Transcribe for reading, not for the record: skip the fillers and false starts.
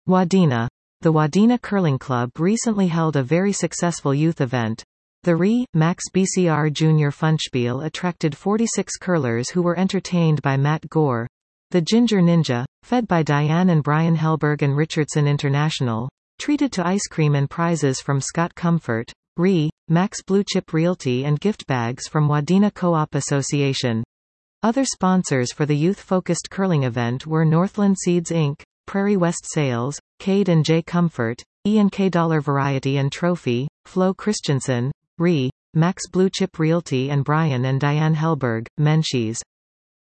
Wadena. The Wadena Curling Club recently held a very successful youth event. The Max BCR Junior Funspiel attracted 46 curlers who were entertained by Matt Gore. The Ginger Ninja, fed by Diane and Brian Hellberg and Richardson International, treated to ice cream and prizes from Scott Comfort. Max Blue Chip Realty and gift bags from Wadena Co-op Association. Other sponsors for the youth-focused curling event were Northland Seeds Inc., Prairie West Sales, Cade and J. Comfort, E&K Dollar Variety and Trophy, Flo Christensen, Max Blue Chip Realty and Brian and Diane Hellberg, Menchie's.